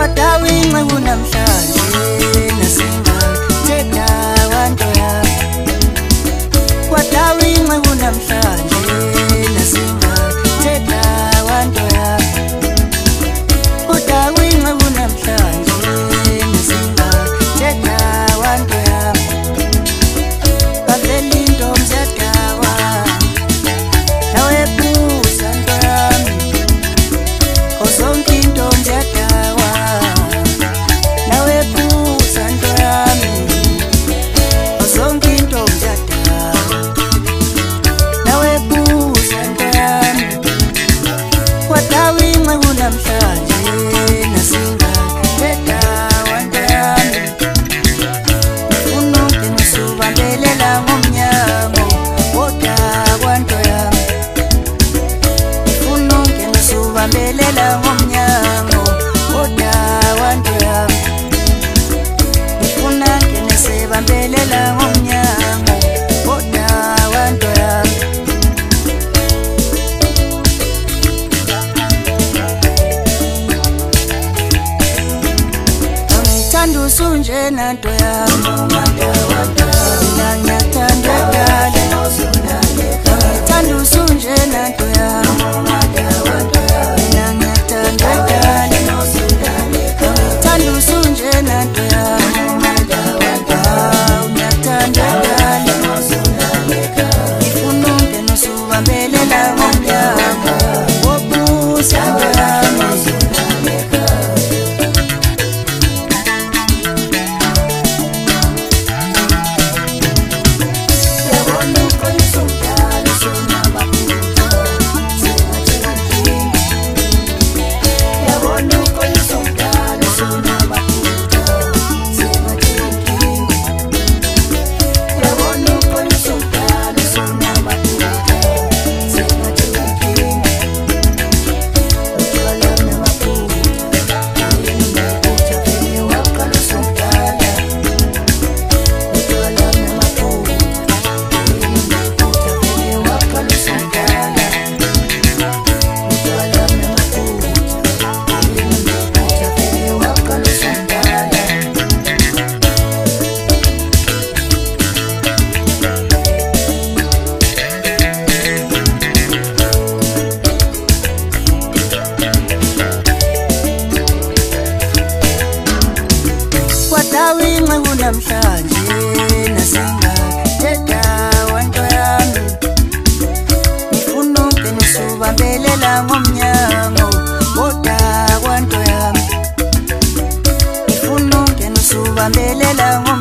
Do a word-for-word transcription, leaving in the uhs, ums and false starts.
Wadawinqa kunamhlanje nasingathetha wanto yami. Wadawinqa kunamhlanje nasingathetha wanto yami. Wadawinqa kunamhlanje nasingathetha wanto yami. Bavela intombi ziyadawa nawe buza nto yami. Zonke intombi ziyadawa nawe buza nto yami. Zonke intombi ziyadawa nawe buza nto yami. Wadawinqa kunamhlanje nasingathetha wanto yami. Ngifuna ungene ubambelela ngomnyango kodwa kwanto yami. Ngifuna ungene ubambelela ngomnyango kodwa kwanto yami. Ngifuna ungene sebambelela ngomnyango kodwa kwanto yami. Angithanda usunjena nto yami. Mina ngiyathanda dala. Angithanda usunjena nto yami. Mina ngiyathanda dala. Angithanda usunjena nto yami. Ah, ngiyathanda dala. Ngifuna ungene ubambelela ngomnyango wobuza nto yami. Wadawinqa kunamhlanje nasingathetha wanto yami. Ngifuna ungene ubambelela ngomnyango kodwa kwanto yami. Ngifuna ungene ubambelela ngomnyango